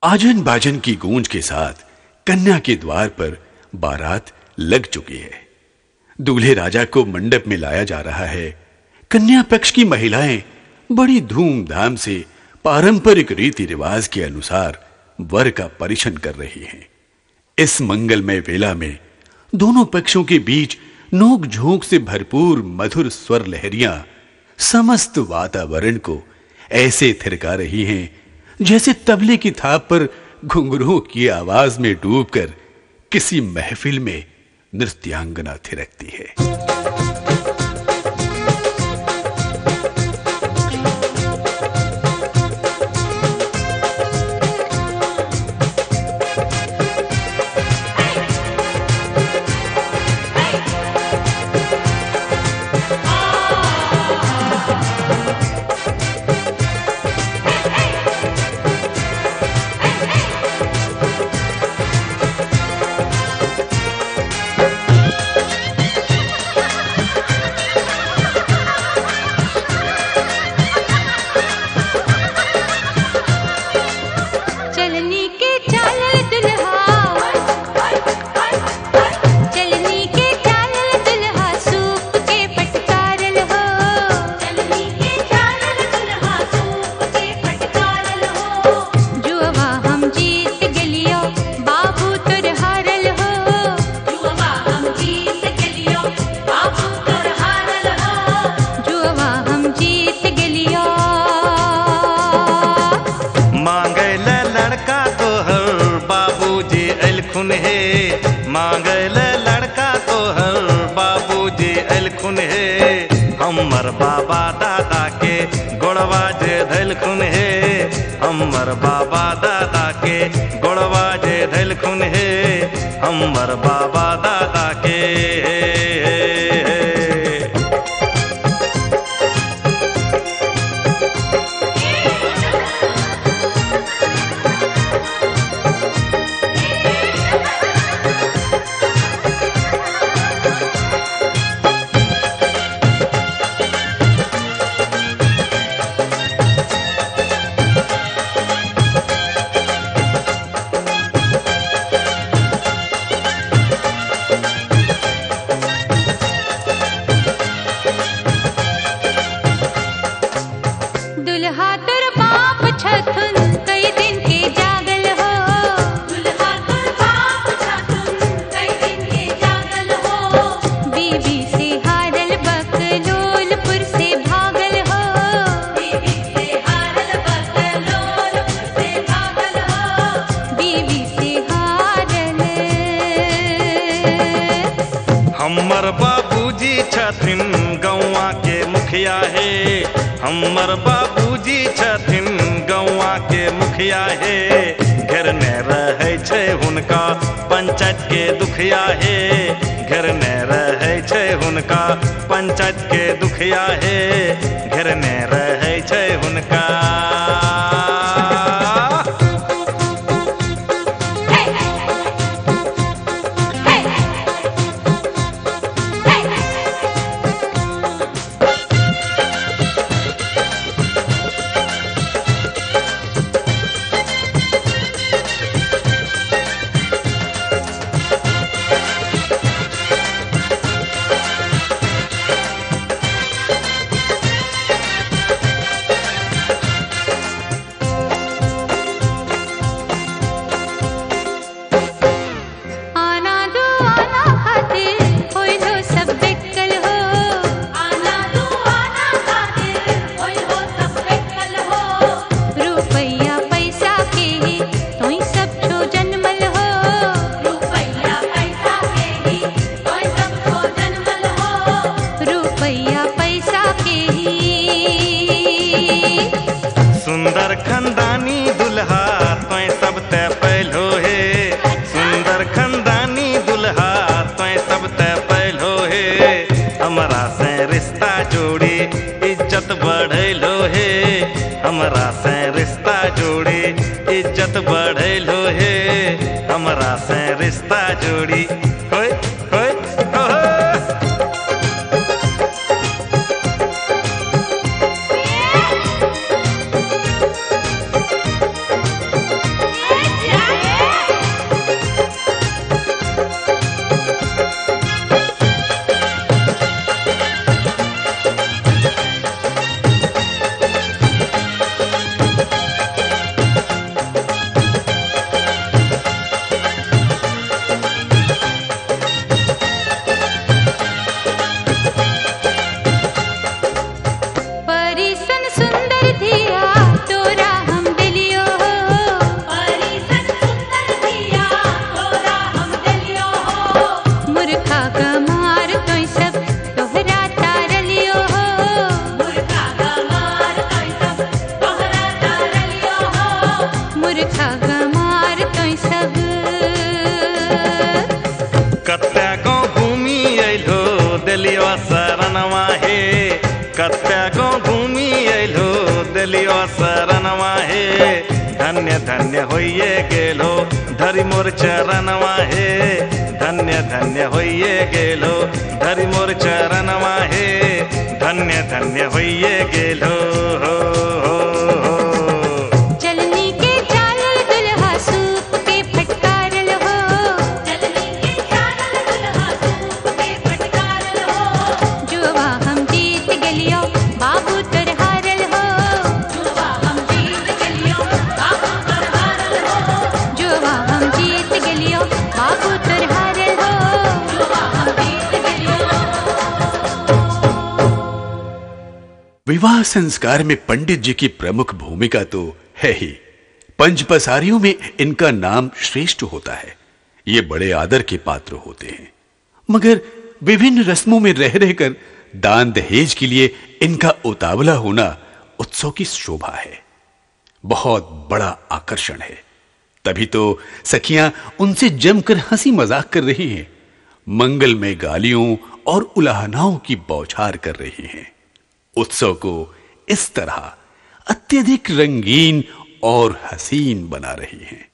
आजन बाजन की गूंज के साथ कन्या के द्वार पर बारात लग चुकी है। दूल्हे राजा को मंडप में लाया जा रहा है। कन्या पक्ष की महिलाएं बड़ी धूमधाम से पारंपरिक रीति रिवाज के अनुसार वर का परिछन कर रही हैं। इस मंगलमय वेला में दोनों पक्षों के बीच नोक झोंक से भरपूर मधुर स्वर लहरियां समस्त वातावरण को ऐसे थिरका रही हैं जैसे तबले की थाप पर घुंघरूओं की आवाज में डूबकर किसी महफिल में नृत्यांगना थिरकती है। मांगल लड़का तो हर बाबूजी अलखुन है। हमर बाबा दादा के गोड़वा जे धलखुन है। हमर बाबा दादा के गोड़वा जे धलखुन है। हमर बाबा दादा के हमर बाबूजी छथिन गौवा के मुखिया है। हमर बाबूजी छथिन गौवा के मुखिया है। घर में रहै छै हुनका पंचायत के दुखिया है। घर में रहै छै हुनका पंचायत के दुखिया है। घर में रहै छै हुनका सुंदर खंदानी दुल्हा तोय सब ते पहलो है। सुंदर खंदानी दुल्हा तोय सब ते पहलो है। हमरा से रिश्ता जोड़ी इज्जत बढ़ैलो है। हमरा से रिश्ता जोड़ी इज्जत बढ़ैलो है। हमरा से रिश्ता जोड़ी होय होय होय। धन्य होइए गेलो धरि मोर चरणवा हे धन्य धन्य होइए गेलो धरि मोर चरणवा हे धन्य धन्य होइए गेलो हो हो हो। चलनी के चालल दुल्हा सूप के फटकारल हो चलनी के चालल दुल्हा सूप के फटकारल हो जुआ हम जीत गेलियो बाबू तोर हारल हो जुआ हम जीत गेलियो बाबू तोर हारल हो जुआ हम जीत गेलियो बाबू तोर हारल हो जुआ हम जीत गेलियो। विवाह संस्कार में पंडित जी की प्रमुख भूमिका तो है ही। पंच पसारियों में इनका नाम श्रेष्ठ होता है। ये बड़े आदर के पात्र होते हैं, मगर विभिन्न रस्मों में रह रहकर दान दहेज के लिए इनका उतावला होना उत्सव की शोभा है, बहुत बड़ा आकर्षण है। तभी तो सखियां उनसे जमकर हंसी मजाक कर रही हैं, मंगल में गालियों और उलाहनाओं की बौछार कर रही हैं। उत्सव को इस तरह अत्यधिक रंगीन और हसीन बना रही हैं।